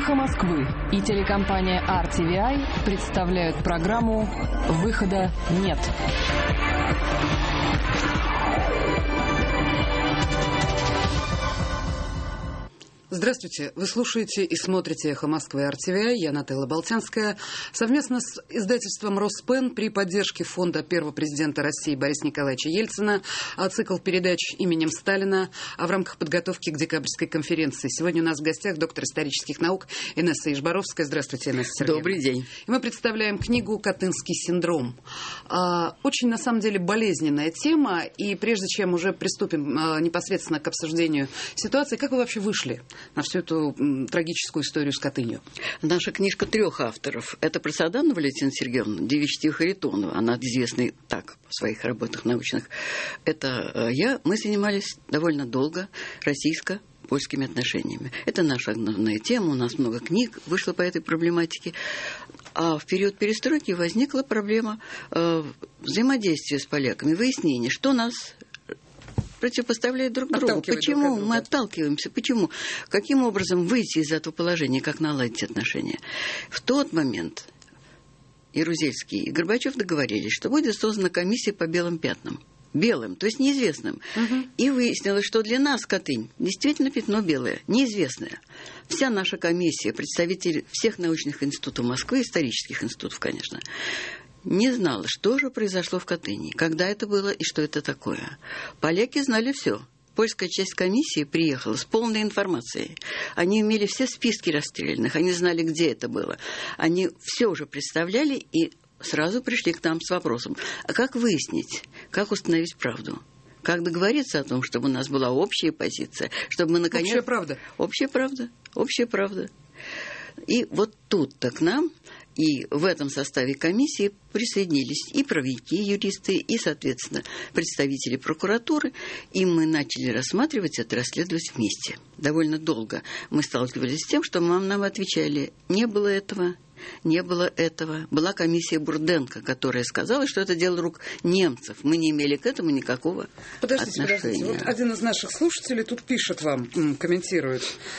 «Эхо Москвы» и телекомпания RTVI представляют программу «Выхода нет». Здравствуйте. Вы слушаете и смотрите «Эхо Москвы» и RTVI. Я Нателла Болтянская. Совместно с издательством «Роспен» при поддержке фонда первого президента России Бориса Николаевича Ельцина цикл передач именем Сталина в рамках подготовки к декабрьской конференции. Сегодня у нас в гостях доктор исторических наук Инесса Ижборовская. Здравствуйте, Инесса Сергеевна. Добрый день. И мы представляем книгу «Катынский синдром». Очень, на самом деле, болезненная тема. И прежде чем уже приступим непосредственно к обсуждению ситуации, как вы вообще вышли на всю эту трагическую историю с Катынью? Наша книжка 3 авторов. Это Просаданова Валентина Сергеевна, девичья Харитонова. Она известна так в своих работах научных. Это я. Мы занимались довольно долго российско-польскими отношениями. Это наша основная тема. У нас много книг вышло по этой проблематике. А в период перестройки возникла проблема взаимодействия с поляками, выяснения, что нас противопоставляют друг другу. Почему мы отталкиваемся? Почему? Каким образом выйти из этого положения? Как наладить отношения? В тот момент Ярузельский и Горбачев договорились, что будет создана комиссия по белым пятнам. Белым, то есть неизвестным. И выяснилось, что для нас Катынь действительно пятно белое, неизвестное. Вся наша комиссия, представители всех научных институтов Москвы, исторических институтов, конечно, не знала, что же произошло в Катыни, когда это было и что это такое. Поляки знали все. Польская часть комиссии приехала с полной информацией. Они имели все списки расстрелянных, они знали, где это было. Они все уже представляли и сразу пришли к нам с вопросом: а как выяснить, как установить правду? Как договориться о том, чтобы у нас была общая позиция, чтобы мы наконец... Общая правда. Общая правда. Общая правда. И вот тут-то к нам... И в этом составе комиссии присоединились и правовики, юристы, и, соответственно, представители прокуратуры. И мы начали рассматривать это, расследовать вместе. Довольно долго мы сталкивались с тем, что нам отвечали: не было этого, не было этого. Была комиссия Бурденко, которая сказала, что это дело рук немцев. Мы не имели к этому никакого отношения. Подождите. Вот один из наших слушателей тут пишет вам, комментирует.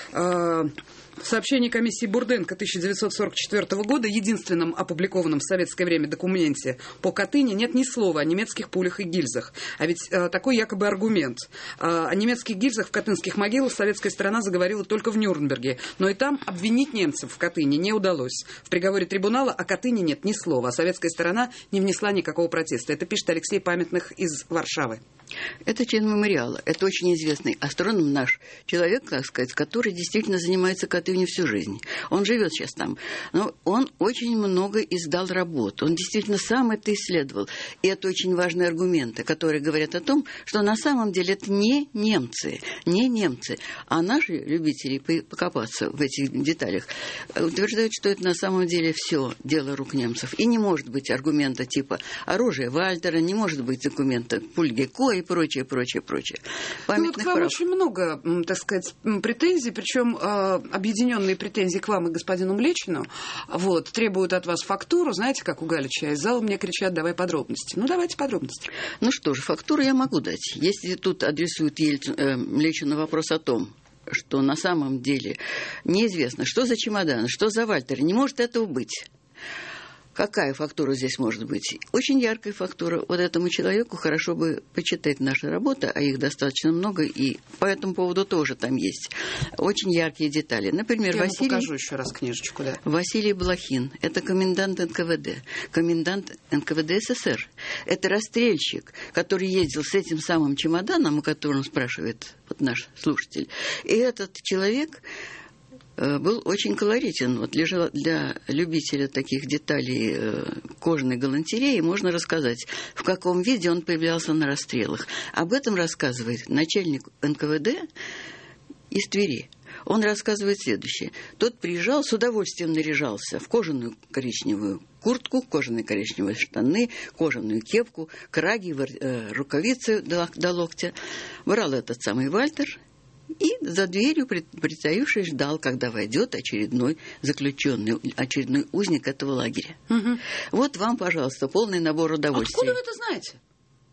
В сообщении комиссии Бурденко 1944 года, единственном опубликованном в советское время документе по Катыни, нет ни слова о немецких пулях и гильзах. А ведь такой якобы аргумент. О немецких гильзах в катынских могилах советская сторона заговорила только в Нюрнберге. Но и там обвинить немцев в Катыни не удалось. В приговоре трибунала о Катыни нет ни слова. А советская сторона не внесла никакого протеста. Это пишет Алексей Памятных из Варшавы. Это член мемориала. Это очень известный астроном наш. Человек, так сказать, который действительно занимается Катынью всю жизнь. Он живет сейчас там. Но он очень много издал работ. Он действительно сам это исследовал. И это очень важные аргументы, которые говорят о том, что на самом деле это не немцы. Не немцы. А наши любители покопаться в этих деталях утверждают, что это на самом деле все дело рук немцев. И не может быть аргумента типа оружия Вальтера, не может быть документа Пуль-Гекко и прочее. Ну вот к вам очень много, так сказать, претензий, причем объединенные претензии к вам и господину Млечину, вот, требуют от вас фактуру, знаете, как у Галича, из зала мне кричат: давай подробности. Ну, давайте подробности. Ну что ж, фактуру я могу дать. Если тут адресуют Млечину вопрос о том, что на самом деле неизвестно, что за чемодан, что за Вальтер, не может этого быть. Какая фактура здесь может быть? Очень яркая фактура. Вот этому человеку хорошо бы почитать наши работы, а их достаточно много, и по этому поводу тоже там есть очень яркие детали. Например, я покажу еще раз книжечку, да. Василий Блохин. Это комендант НКВД. Комендант НКВД СССР. Это расстрельщик, который ездил с этим самым чемоданом, о котором спрашивает вот наш слушатель. И этот человек был очень колоритен. Вот для любителя таких деталей кожаной галантереи можно рассказать, в каком виде он появлялся на расстрелах. Об этом рассказывает начальник НКВД из Твери. Он рассказывает следующее. Тот приезжал, с удовольствием наряжался в кожаную коричневую куртку, кожаные коричневые штаны, кожаную кепку, краги, рукавицы до локтя. Брал этот самый Вальтер и за дверью, притаившись, ждал, когда войдет очередной заключенный, очередной узник этого лагеря. Вот вам, пожалуйста, полный набор удовольствий. Откуда вы это знаете?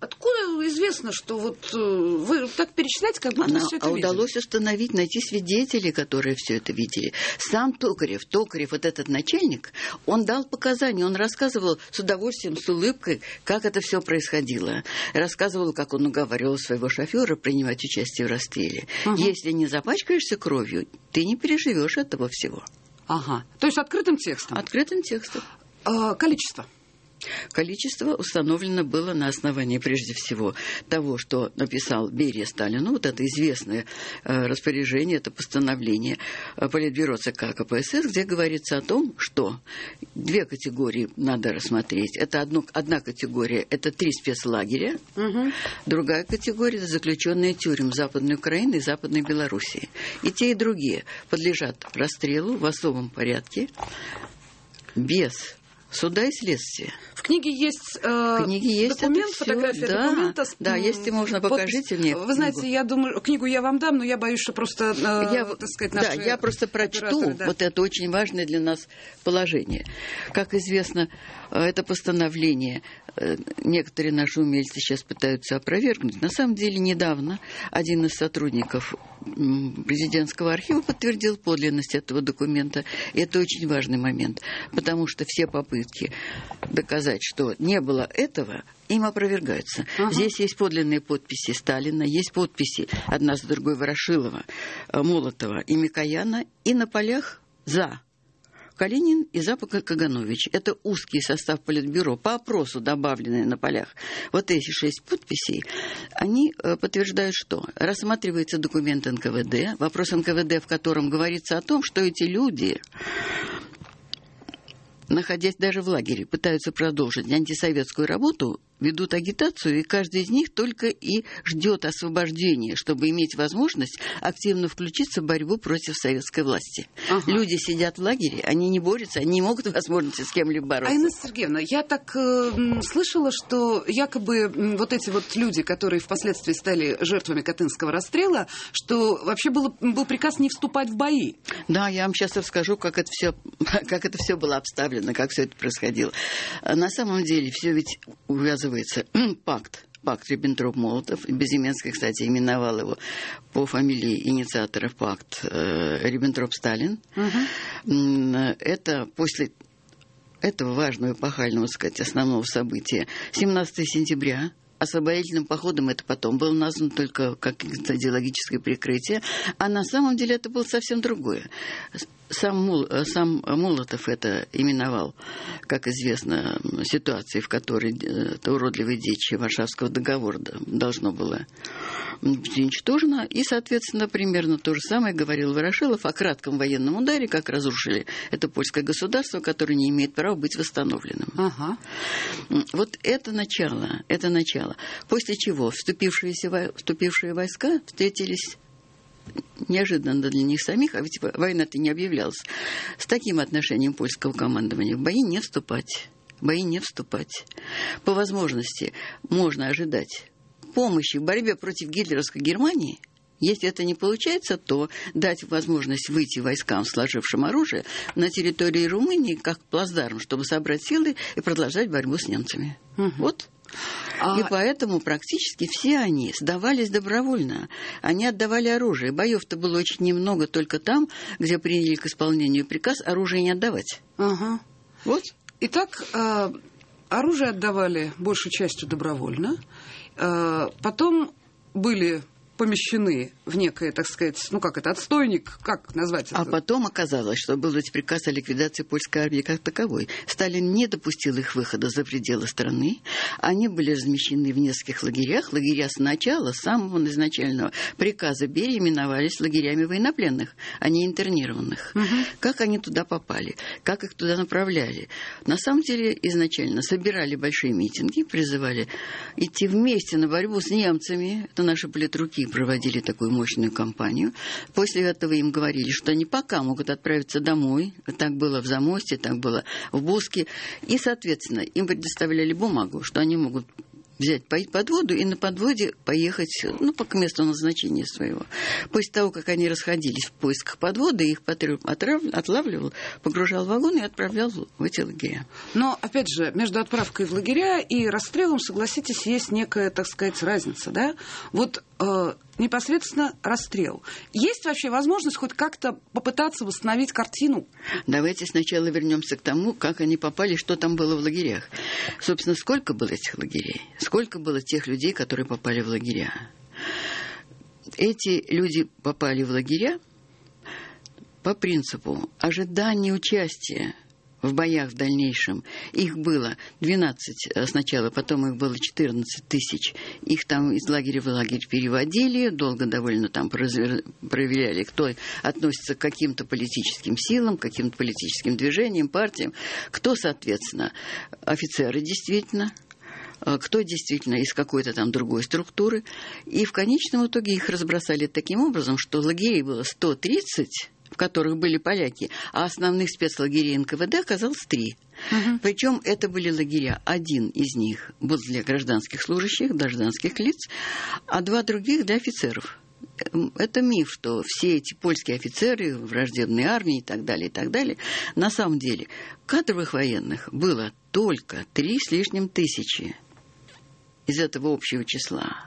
Откуда известно, что вот вы так перечисляете, как будто все это видели? Удалось установить, найти свидетелей, которые все это видели. Сам Токарев, вот этот начальник, он дал показания, он рассказывал с удовольствием, с улыбкой, как это все происходило. Рассказывал, как он уговаривал своего шофера принимать участие в расстреле. Если не запачкаешься кровью, ты не переживешь этого всего. Ага. То есть открытым текстом? Открытым текстом. Количество? Количество установлено было на основании, прежде всего, того, что написал Берия Сталину. Вот это известное распоряжение, это постановление Политбюро ЦК КПСС, где говорится о том, что две категории надо рассмотреть. Это одна категория – это 3 спецлагеря. Другая категория – это заключенные тюрем Западной Украины и Западной Белоруссии. И те, и другие подлежат расстрелу в особом порядке, без суда и следствия. В книге есть документ, фотография документа. Да, если можно, покажите мне. Вы знаете, я думаю, книгу я вам дам, но я боюсь, что просто, так сказать, наши... Да, я просто прочту вот это очень важное для нас положение. Как известно, это постановление некоторые наши умельцы сейчас пытаются опровергнуть. На самом деле, недавно один из сотрудников президентского архива подтвердил подлинность этого документа. И это очень важный момент, потому что все попытки доказать, что не было этого, им опровергаются. Здесь есть подлинные подписи Сталина, есть подписи одна за другой Ворошилова, Молотова и Микояна, и на полях «за» Калинин и за Каганович. Это узкий состав Политбюро, по опросу добавленные на полях. Вот эти 6 подписей, они подтверждают, что рассматривается документ НКВД, вопрос НКВД, в котором говорится о том, что эти люди, находясь даже в лагере, пытаются продолжить антисоветскую работу, ведут агитацию, и каждый из них только и ждет освобождения, чтобы иметь возможность активно включиться в борьбу против советской власти. Люди сидят в лагере, они не борются, они не могут возможности с кем-либо бороться. Инесса Сергеевна, я так слышала, что якобы вот эти вот люди, которые впоследствии стали жертвами Катынского расстрела, что вообще был приказ не вступать в бои. Да, я вам сейчас расскажу, как это все было обставлено, как все это происходило. На самом деле все ведь увязывается пакт Риббентроп-Молотов. Безыменский, кстати, именовал его по фамилии инициаторов пакт Риббентроп-Сталин. Это после этого важного эпохального, так сказать, основного события 17 сентября. Освободительным походом это потом было названо только как идеологическое прикрытие, а на самом деле это было совсем другое. Сам Молотов это именовал, как известно, ситуацией, в которой это уродливое дичь Варшавского договора должно было быть уничтожено. И, соответственно, примерно то же самое говорил Ворошилов о кратком военном ударе, как разрушили это польское государство, которое не имеет права быть восстановленным. Вот это начало. После чего вступившие войска встретились неожиданно для них самих, а ведь война-то не объявлялась, с таким отношением польского командования: в бои не вступать. По возможности можно ожидать помощи в борьбе против гитлеровской Германии. Если это не получается, то дать возможность выйти войскам, сложившим оружие, на территории Румынии как плацдарм, чтобы собрать силы и продолжать борьбу с немцами. Вот. И поэтому практически все они сдавались добровольно. Они отдавали оружие. Боев-то было очень немного только там, где приняли к исполнению приказ оружие не отдавать. Вот. Итак, оружие отдавали большей частью добровольно. Потом были помещены в некое, так сказать, отстойник, как назвать это? А потом оказалось, что был ведь приказ о ликвидации польской армии как таковой. Сталин не допустил их выхода за пределы страны. Они были размещены в нескольких лагерях. Лагеря с самого изначального приказа Берии именовались лагерями военнопленных, а не интернированных. Как они туда попали? Как их туда направляли? На самом деле, изначально собирали большие митинги, призывали идти вместе на борьбу с немцами. Это наши политруки проводили такую мощную кампанию. После этого им говорили, что они пока могут отправиться домой. Так было в Замосте, так было в Буске. И, соответственно, им предоставляли бумагу, что они могут взять подводу и на подводе поехать, к месту назначения своего. После того, как они расходились в поисках подводы, их отлавливал, погружал в вагон и отправлял в эти лагеря. Но, опять же, между отправкой в лагеря и расстрелом, согласитесь, есть некая, так сказать, разница, да? Вот непосредственно расстрел. Есть вообще возможность хоть как-то попытаться восстановить картину? Давайте сначала вернемся к тому, как они попали, что там было в лагерях. Собственно, сколько было этих лагерей? Сколько было тех людей, которые попали в лагеря? Эти люди попали в лагеря по принципу ожидания участия в боях в дальнейшем. Их было 12 сначала, потом их было 14 тысяч. Их там из лагеря в лагерь переводили, долго довольно там проверяли, кто относится к каким-то политическим силам, к каким-то политическим движениям, партиям, кто, соответственно, офицеры действительно, кто действительно из какой-то там другой структуры. И в конечном итоге их разбросали таким образом, что лагерей было 130, в которых были поляки, а основных спецлагерей НКВД оказалось 3. Причем это были лагеря. Один из них был для гражданских служащих, гражданских лиц, а 2 других для офицеров. Это миф, что все эти польские офицеры, враждебной армии и так далее, на самом деле кадровых военных было только 3 с лишним тысячи из этого общего числа.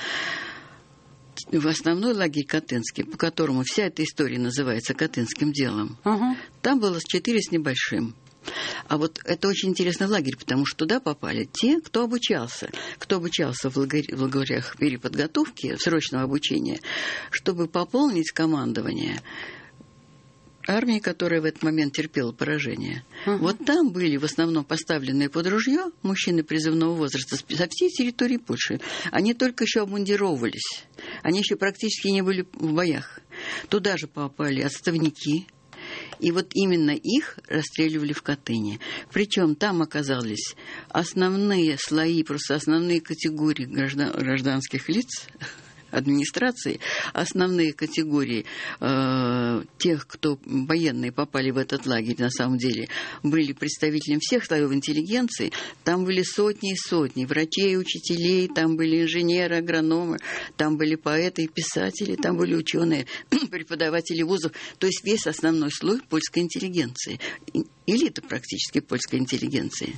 В основной лагерь Катынский, по которому вся эта история называется Катынским делом, там было 4 с небольшим. А вот это очень интересный лагерь, потому что туда попали те, кто обучался в лагерях переподготовки, в срочном обучении, чтобы пополнить командование армии, которая в этот момент терпела поражение. Вот там были в основном поставленные под ружье мужчины призывного возраста со всей территории Польши. Они только еще обмундировывались. Они еще практически не были в боях. Туда же попали отставники. И вот именно их расстреливали в Катыни. Причем там оказались основные слои, просто основные категории гражданских лиц, администрации, основные категории тех, кто военные попали в этот лагерь, на самом деле, были представителями всех слоев интеллигенции. Там были сотни и сотни врачей, учителей, там были инженеры, агрономы, там были поэты и писатели, там были ученые, преподаватели вузов. То есть весь основной слой польской интеллигенции, элита практически польской интеллигенции.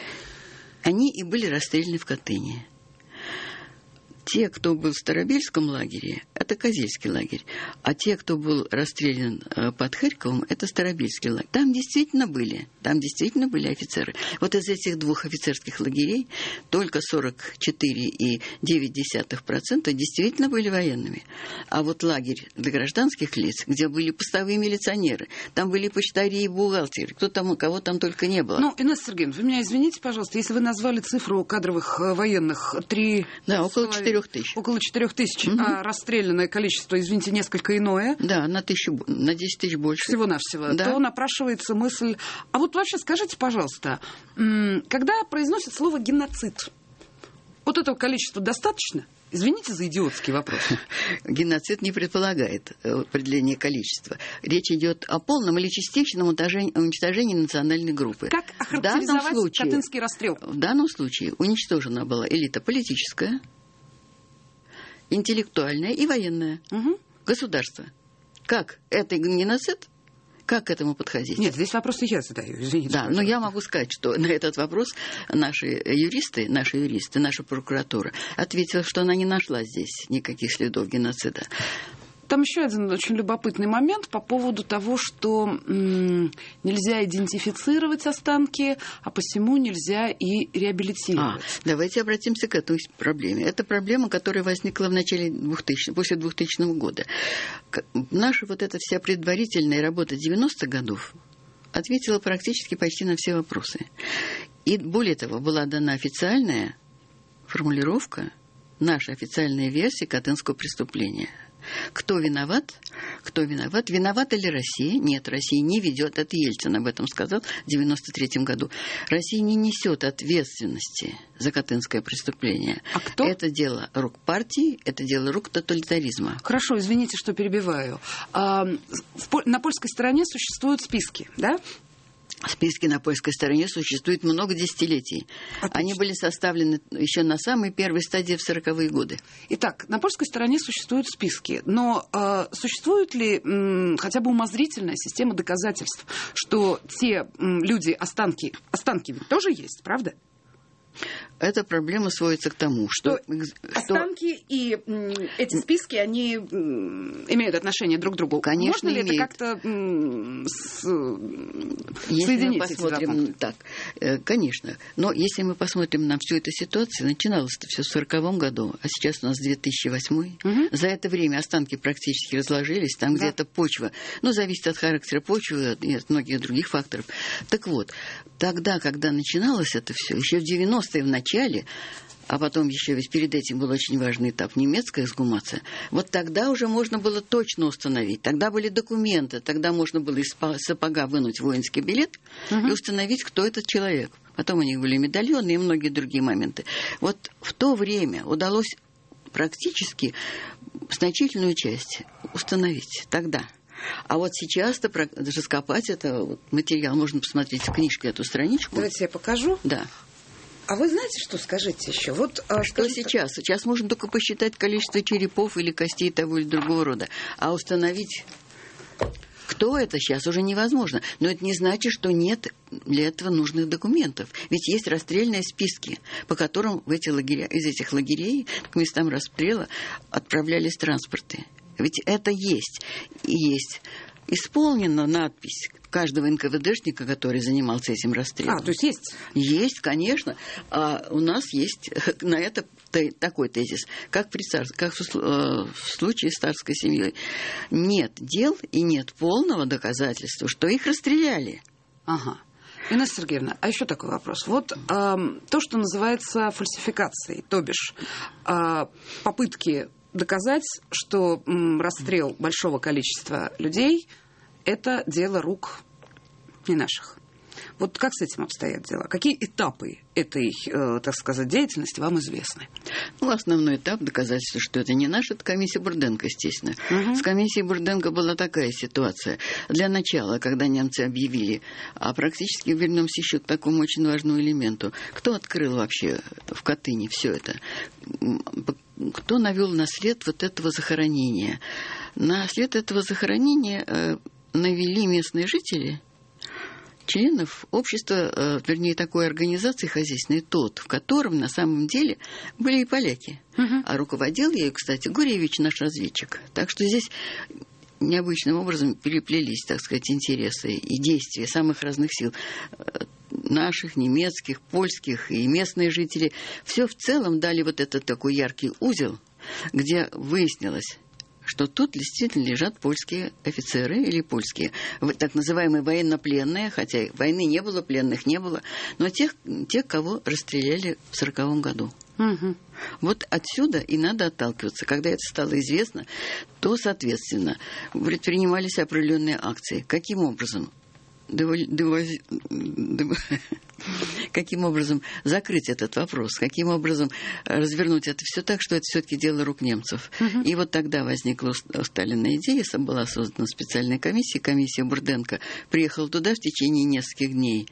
Они и были расстреляны в Катыни. Те, кто был в Старобельском лагере, это Козельский лагерь. А те, кто был расстрелян под Харьковом, это Старобельский лагерь. Там действительно были офицеры. Вот из этих 2 офицерских лагерей только 44,9% действительно были военными. А вот лагерь для гражданских лиц, где были постовые милиционеры, там были почтари и бухгалтеры, кого там только не было. Инесса Сергеевна, вы меня извините, пожалуйста, если вы назвали цифру кадровых военных 3... Да, около 4 тысяч. Около 4 тысяч. А расстрелянное количество, извините, несколько иное. Да, на 10 тысяч больше. Всего-навсего. Да. То напрашивается мысль... А вот вообще скажите, пожалуйста, когда произносят слово «геноцид», вот этого количества достаточно? Извините за идиотский вопрос. Геноцид не предполагает определение количества. Речь идет о полном или частичном уничтожении национальной группы. Как охарактеризовать Катынский расстрел? В данном случае уничтожена была элита политическая, интеллектуальная и военная. Государство. Как? Это геноцид? Как к этому подходить? Нет, здесь вопросы я задаю, извините. Да, но я могу сказать, что на этот вопрос наша прокуратура ответила, что она не нашла здесь никаких следов геноцида. Там еще один очень любопытный момент по поводу того, что нельзя идентифицировать останки, а посему нельзя и реабилитировать. Давайте обратимся к этой проблеме. Это проблема, которая возникла после 2000 года. Наша вот эта вся предварительная работа 90-х годов ответила практически почти на все вопросы. И более того, была дана официальная формулировка, наша официальная версия Катынского преступления. Кто виноват? Виновата ли Россия? Нет, Россия не ведет. Это Ельцин об этом сказал в 1993 году. Россия не несет ответственности за Катынское преступление. А кто? Это дело рук партии, это дело рук тоталитаризма. Хорошо, извините, что перебиваю. На польской стороне существуют списки, да? Списки на польской стороне существуют много десятилетий. Отлично. Они были составлены еще на самой первой стадии в 40-е годы. Итак, на польской стороне существуют списки, но существует ли хотя бы умозрительная система доказательств, что те люди, останки ведь тоже есть, правда? Эта проблема сводится к тому, что останки и эти списки, они имеют отношение друг к другу. Конечно, можно ли имеют. это как-то если соединить мы эти два посмотрим, пункта? так, конечно. Но если мы посмотрим на всю эту ситуацию, начиналось это все в 1940 году, а сейчас у нас 2008. За это время останки практически разложились, там где-то почва, зависит от характера почвы и от многих других факторов. Так вот, тогда, когда начиналось это все, еще в 90-е в начале, а потом еще ведь перед этим был очень важный этап — немецкая эксгумация, вот тогда уже можно было точно установить. Тогда были документы, тогда можно было из сапога вынуть воинский билет и установить, кто этот человек. Потом у них были медальоны и многие другие моменты. Вот в то время удалось практически значительную часть установить тогда. А вот сейчас-то раскопать это материал можно посмотреть в книжке, эту страничку. Давайте я покажу. Да. А вы знаете, что скажите еще? Вот, что сейчас? Сейчас можно только посчитать количество черепов или костей того или другого рода. А установить, кто это, сейчас уже невозможно. Но это не значит, что нет для этого нужных документов. Ведь есть расстрельные списки, по которым из этих лагерей к местам расстрела отправлялись транспорты. Ведь это есть. И есть. Исполнена надпись каждого НКВДшника, который занимался этим расстрелом. То есть есть? Есть, конечно. А у нас есть на это такой тезис, как в случае с царской семьей. Нет дел и нет полного доказательства, что их расстреляли. Ага. Инесса Сергеевна, а еще такой вопрос. Вот то, что называется фальсификацией, то бишь попытки доказать, что расстрел большого количества людей – это дело рук не наших. Вот как с этим обстоят дела? Какие этапы этой, так сказать, деятельности вам известны? Основной этап доказательства, что это не наша, это комиссия Бурденко, естественно. С комиссией Бурденко была такая ситуация. Для начала, когда немцы объявили, а практически вернемся еще к такому очень важному элементу. Кто открыл вообще в Катыни все это? Кто навел на след вот этого захоронения? На след этого захоронения навели местные жители, членов общества, вернее, такой организации хозяйственной, в котором на самом деле были и поляки. А руководил ею, кстати, Гуревич, наш разведчик. Так что здесь необычным образом переплелись, так сказать, интересы и действия самых разных сил. Наших, немецких, польских и местные жители. Все в целом дали вот этот такой яркий узел, где выяснилось, что тут действительно лежат польские офицеры или польские, так называемые военнопленные, хотя войны не было, пленных не было, но тех, кого расстреляли в 1940 году. Вот отсюда и надо отталкиваться. Когда это стало известно, то, соответственно, предпринимались определенные акции. Каким образом? Каким образом закрыть этот вопрос, каким образом развернуть это все так, что это все-таки дело рук немцев. И вот тогда возникла усталенная идея, была создана специальная комиссия Бурденко приехала туда в течение нескольких дней.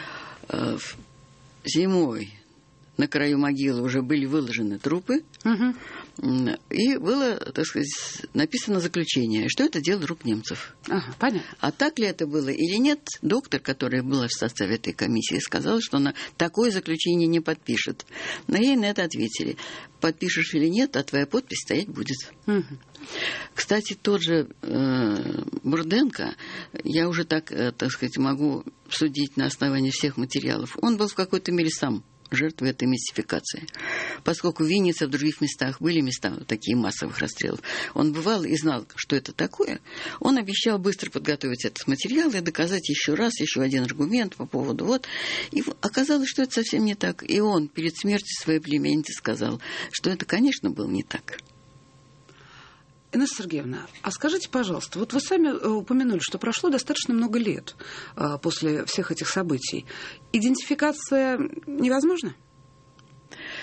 Зимой на краю могилы уже были выложены трупы, и было, так сказать, написано заключение, что это дело рук немцев. Понятно. А так ли это было или нет, доктор, которая была в составе этой комиссии, сказала, что она такое заключение не подпишет. Но ей на это ответили: подпишешь или нет, а твоя подпись стоять будет. Кстати, тот же Бурденко, я уже так сказать, могу судить на основании всех материалов, он был в какой-то мере сам жертвы этой мистификации. Поскольку в Виннице, в других местах были места такие массовых расстрелов, он бывал и знал, что это такое, он обещал быстро подготовить этот материал и доказать еще один аргумент по поводу И оказалось, что это совсем не так. И он перед смертью своей племянницы сказал, что это, конечно, было не так. Инесса Сергеевна, а скажите, пожалуйста, вот вы сами упомянули, что прошло достаточно много лет после всех этих событий. Идентификация невозможна?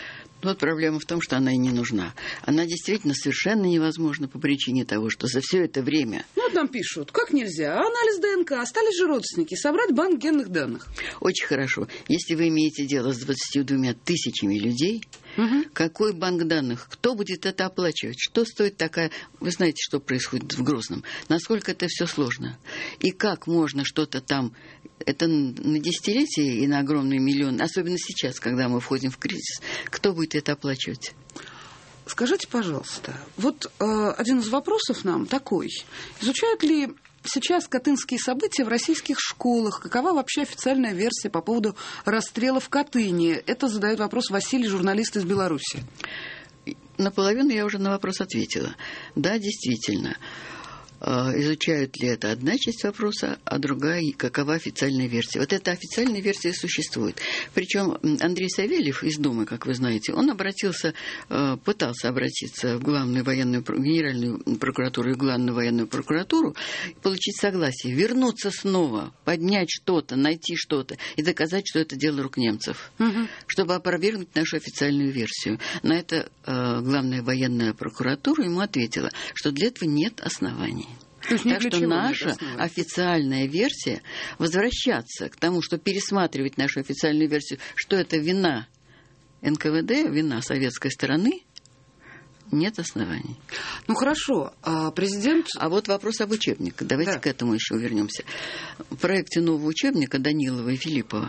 Вот проблема в том, что она и не нужна. Она действительно совершенно невозможна по причине того, что за все это время... Ну, там пишут, как нельзя? Анализ ДНК, остались же родственники, собрать банк генных данных. Очень хорошо. Если вы имеете дело с 22 тысячами людей, какой банк данных? Кто будет это оплачивать? Что стоит такая... Вы знаете, что происходит в Грозном. Насколько это все сложно. И как можно что-то там... Это на десятилетия и на огромные миллионы. Особенно сейчас, когда мы входим в кризис. Кто будет это оплачивать? Скажите, пожалуйста, вот один из вопросов нам такой. Изучают ли сейчас катынские события в российских школах? Какова вообще официальная версия по поводу расстрела в Катыни? Это задает вопрос Василий, журналист из Беларуси. Наполовину я уже на вопрос ответила. Да, действительно. Изучают ли это одна часть вопроса, а другая, какова официальная версия. Вот эта официальная версия существует. Причем Андрей Савельев из Думы, как вы знаете, он пытался обратиться в Главную военную, Генеральную прокуратуру и Главную военную прокуратуру, получить согласие, вернуться снова, поднять что-то, найти что-то и доказать, что это дело рук немцев, чтобы опровергнуть нашу официальную версию. На это Главная военная прокуратура ему ответила, что для этого нет оснований. Так что наша официальная версия, возвращаться к тому, что пересматривать нашу официальную версию, что это вина НКВД, вина советской стороны, нет оснований. Ну хорошо, президент... А вот вопрос об учебниках. Давайте к этому еще вернемся. В проекте нового учебника Данилова и Филиппова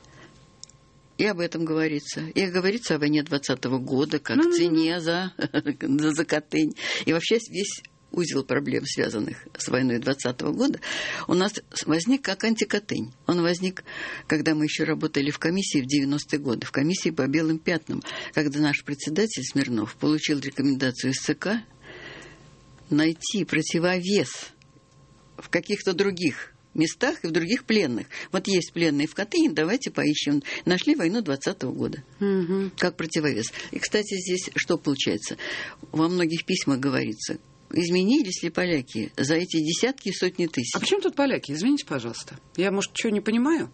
и об этом говорится. И говорится о войне 20-го года, как цене за Катынь. И вообще весь узел проблем, связанных с войной 20-го года, у нас возник как антикатынь. Он возник, когда мы еще работали в комиссии в 90-е годы, в комиссии по белым пятнам, когда наш председатель Смирнов получил рекомендацию из ЦК найти противовес в каких-то других местах и в других пленных. Вот есть пленные в Катыни, давайте поищем. Нашли войну 20-го года. Как противовес. И, кстати, здесь что получается? Во многих письмах говорится, изменились ли поляки за эти десятки и сотни тысяч? А почему тут поляки? Извините, пожалуйста. Я, может, чего не понимаю?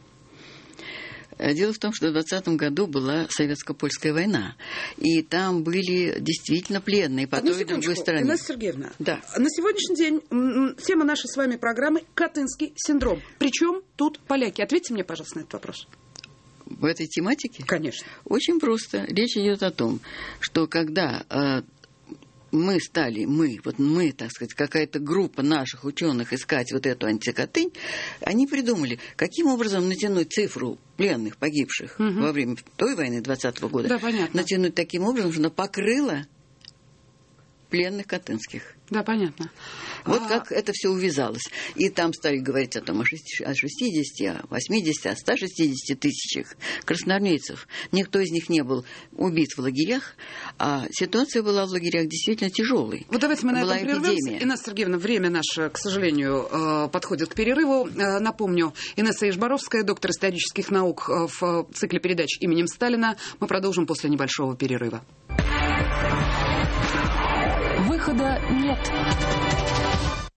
Дело в том, что в 20-м году была советско-польская война. И там были действительно пленные по той и другой стороне. Инесса Сергеевна, да. На сегодняшний день тема нашей с вами программы «Катынский синдром». Причем тут поляки? Ответьте мне, пожалуйста, на этот вопрос. В этой тематике? Конечно. Очень просто. Речь идет о том, что когда... мы, так сказать, какая-то группа наших ученых искать вот эту антикатынь, они придумали, каким образом натянуть цифру пленных, погибших во время той войны 20-го года. Да, понятно. Натянуть таким образом, что она покрыла пленных катынских. Да, понятно. Вот как это все увязалось. И там стали говорить о том, о 60, о 80, о 160 тысячах красноармейцев. Никто из них не был убит в лагерях, а ситуация была в лагерях действительно тяжелой. Вот давайте мы на была этом прервемся. Инесса Сергеевна, время наше, к сожалению, подходит к перерыву. Напомню, Инесса Ижборовская, доктор исторических наук в цикле передач именем Сталина. Мы продолжим после небольшого перерыва. Выхода нет.